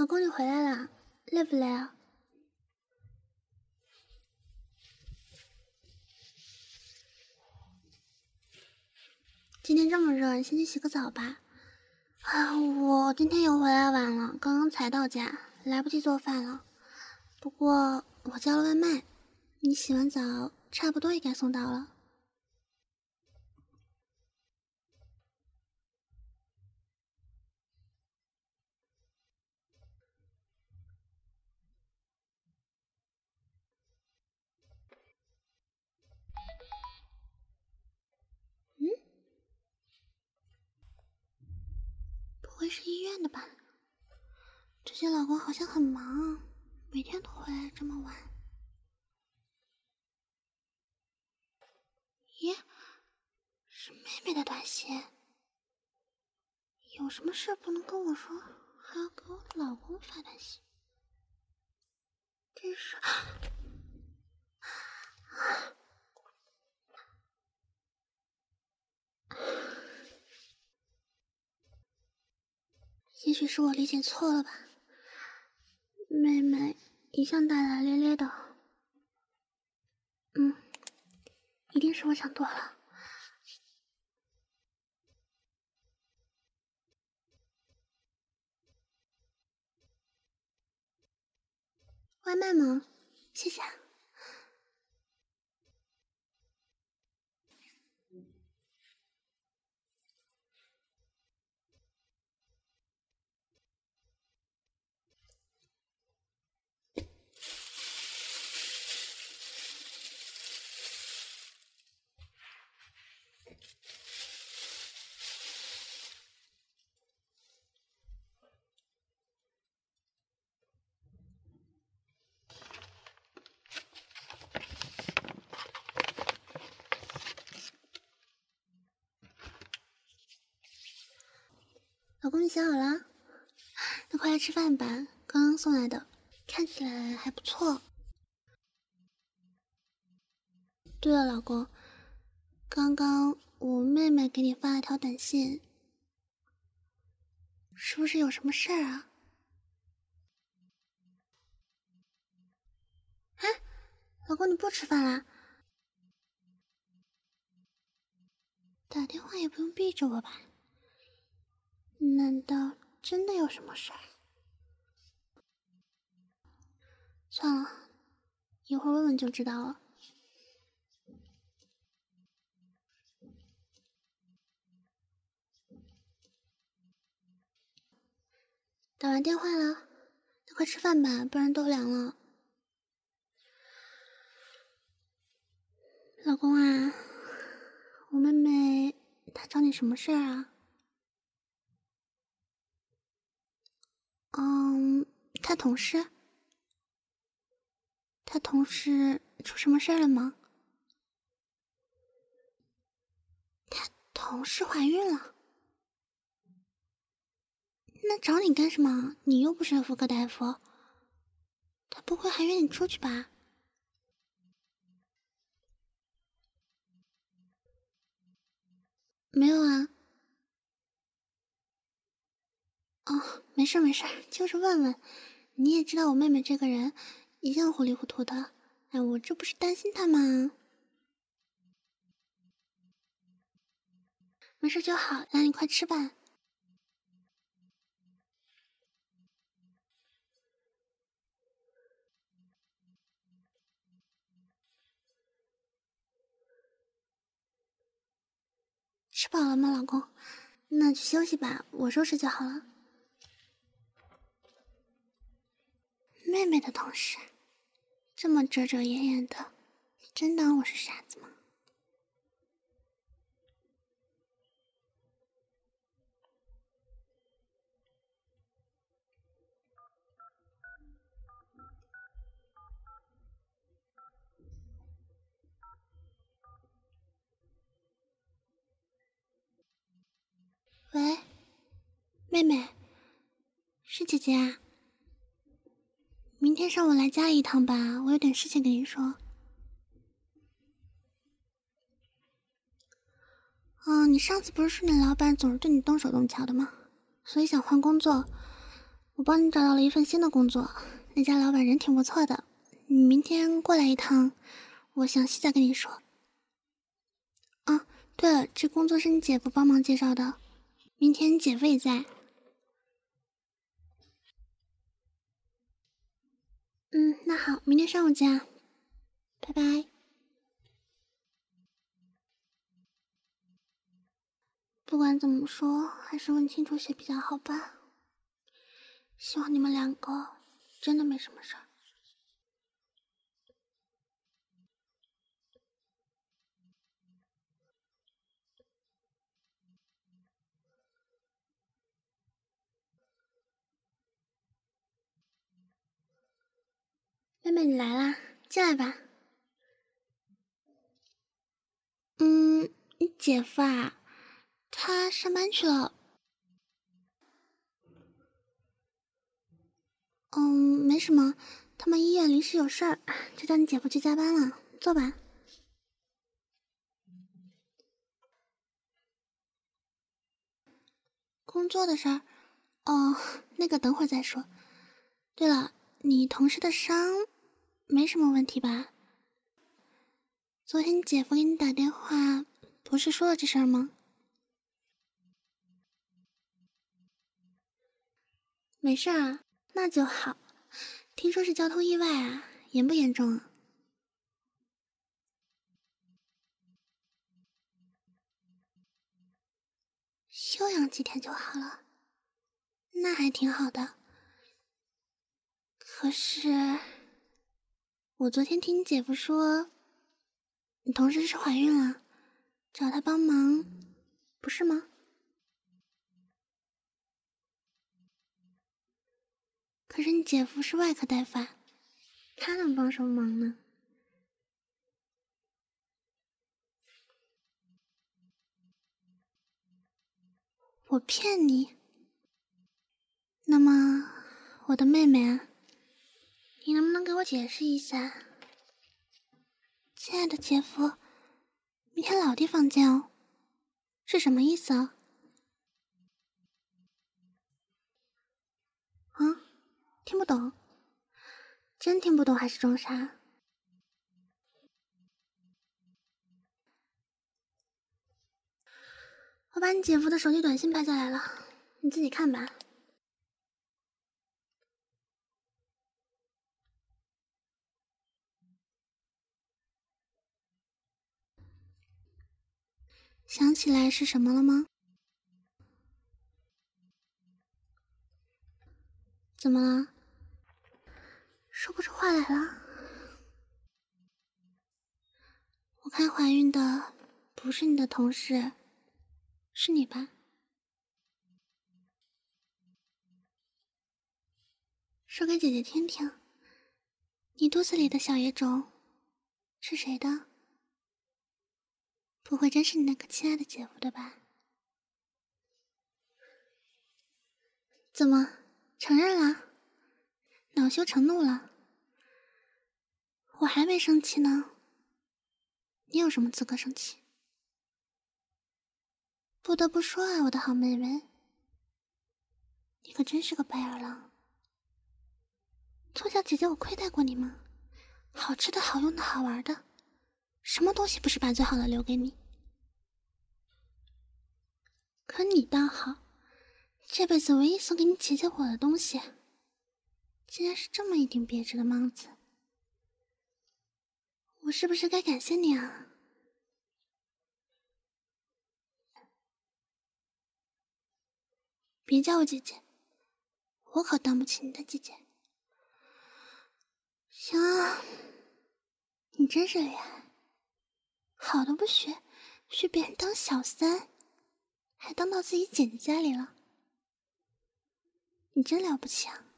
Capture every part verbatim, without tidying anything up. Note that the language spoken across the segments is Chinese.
老公，你回来了，累不累啊？今天这么热，你先去洗个澡吧。啊，我今天又回来晚了，刚刚才到家，来不及做饭了。不过我叫了外卖，你洗完澡差不多也该送到了。嗯？不会是医院的吧？最近老公好像很忙，每天都回来这么晚。咦，是妹妹的短信？有什么事不能跟我说，还要给我的老公发短信？这是……也许是我理解错了吧，妹妹一向大大咧咧的，嗯，一定是我想多了。外卖吗？谢谢。老公，你洗好了？那快来吃饭吧，刚刚送来的，看起来还不错。对了，老公，刚刚我妹妹给你发了条短信，是不是有什么事儿啊？啊，老公，你不吃饭啦？打电话也不用避着我吧？难道真的有什么事儿？算了，一会儿问问就知道了。打完电话了，那快吃饭吧，不然都凉了。老公啊，我妹妹她找你什么事儿啊？嗯，她同事？她同事出什么事儿了吗？她同事怀孕了？那找你干什么？你又不是妇科大夫，她不会还约你出去吧？没有啊。哦，没事没事，就是问问。你也知道我妹妹这个人一向糊里糊涂的，哎，我这不是担心她吗？没事就好，来，你快吃吧。吃饱了吗，老公？那去休息吧，我收拾就好了。妹妹的同事，这么遮遮掩掩的，你真当我是傻子吗？喂，妹妹，是姐姐啊。明天上午来家里一趟吧，我有点事情跟你说。嗯，你上次不是说你老板总是对你动手动脚的吗？所以想换工作。 我帮你找到了一份新的工作，那家老板人挺不错的，你明天过来一趟，我详细再跟你说。啊，对了，这工作是你姐夫帮忙介绍的，明天你姐夫也在。嗯，那好，明天上午见，拜拜。不管怎么说，还是问清楚些比较好吧。希望你们两个真的没什么事儿。妹妹，你来啦，进来吧。嗯，你姐夫啊，他上班去了。嗯，没什么，他们医院临时有事儿，就叫你姐夫去加班了。坐吧。工作的事儿，哦，那个等会儿再说。对了，你同事的伤没什么问题吧？昨天你姐夫给你打电话，不是说了这事儿吗？没事啊，那就好。听说是交通意外啊，严不严重啊？休养几天就好了，那还挺好的。可是，我昨天听你姐夫说，你同事是怀孕了，找他帮忙，不是吗？可是你姐夫是外科大夫，他能帮什么忙呢？我骗你？那么，我的妹妹啊，你能不能给我解释一下？亲爱的姐夫，明天老地方见哦，是什么意思啊？啊，听不懂？真听不懂还是装傻？我把你姐夫的手机短信拍下来了，你自己看吧。想起来是什么了吗？怎么了？说不出话来了？我看怀孕的不是你的同事，是你吧？说给姐姐听听，你肚子里的小野种是谁的？不会真是你那个亲爱的姐夫的吧？怎么承认了？恼羞成怒了？我还没生气呢，你有什么资格生气？不得不说啊，我的好妹妹，你可真是个白眼狼。从小姐姐我亏待过你吗？好吃的好用的好玩的，什么东西不是把最好的留给你？可你倒好，这辈子唯一送给你姐姐我的东西，竟然是这么一顶别致的帽子。我是不是该感谢你啊？别叫我姐姐，我可当不起你的姐姐。行啊，你真是厉害，好的不学，学别人当小三，还当到自己姐姐家里了，你真了不起啊！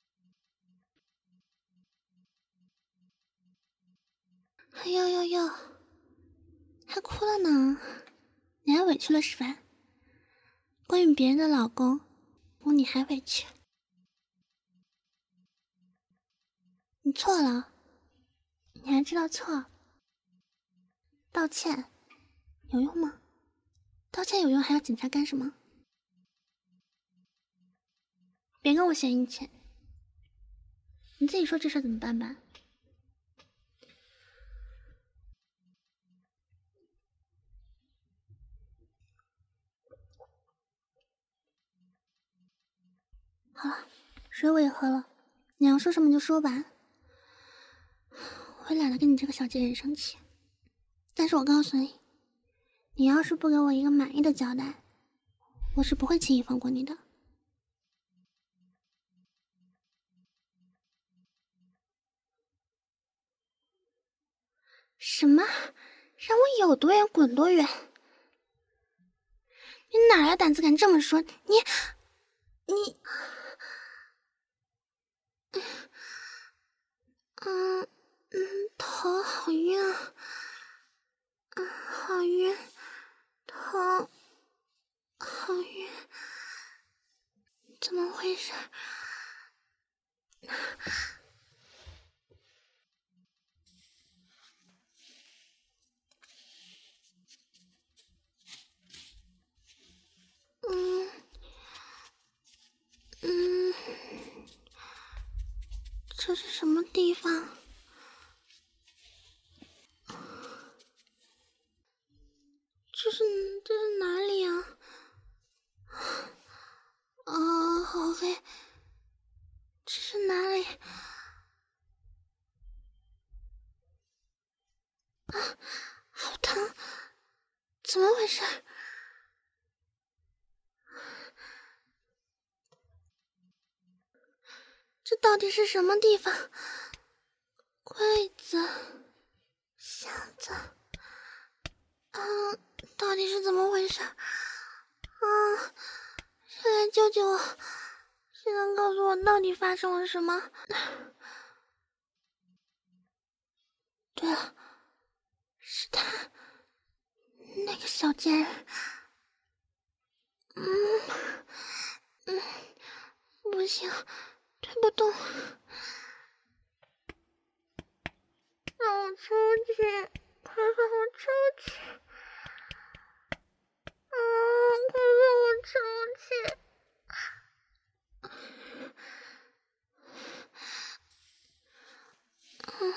哎呦呦呦，还哭了呢，你还委屈了是吧？关于别人的老公，不，你还委屈？你错了，你还知道错？道歉有用吗？道歉有用，还要警察干什么？ 别跟我嫌义气。你自己说这事怎么办吧？好了，水我也喝了，你要说什么就说吧。我也懒得跟你这个小贱人生气，但是我告诉你，你要是不给我一个满意的交代，我是不会轻易放过你的。什么？让我有多远滚多远？你哪来胆子敢这么说？你，你，嗯嗯，头好晕啊，嗯，好晕，头好晕，怎么回事？嗯嗯，这是什么地方？这是这是哪里啊？啊，好黑！这是哪里？啊，好疼！怎么回事？这到底是什么地方？柜子、箱子……啊，到底是怎么回事？啊，谁来救救我？谁能告诉我到底发生了什么？对了，是他，那个小贱人。嗯嗯，不行，推不动，让我出去，快让我出去！啊，快让我出去！嗯，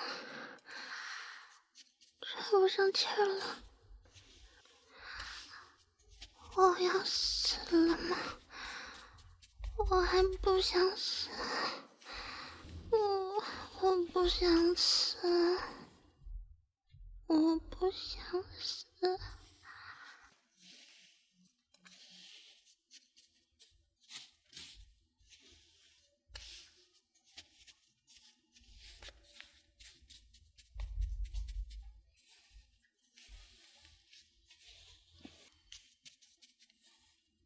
喘不上气儿了。我要死了吗？我还不想死，我我不想死，我不想死。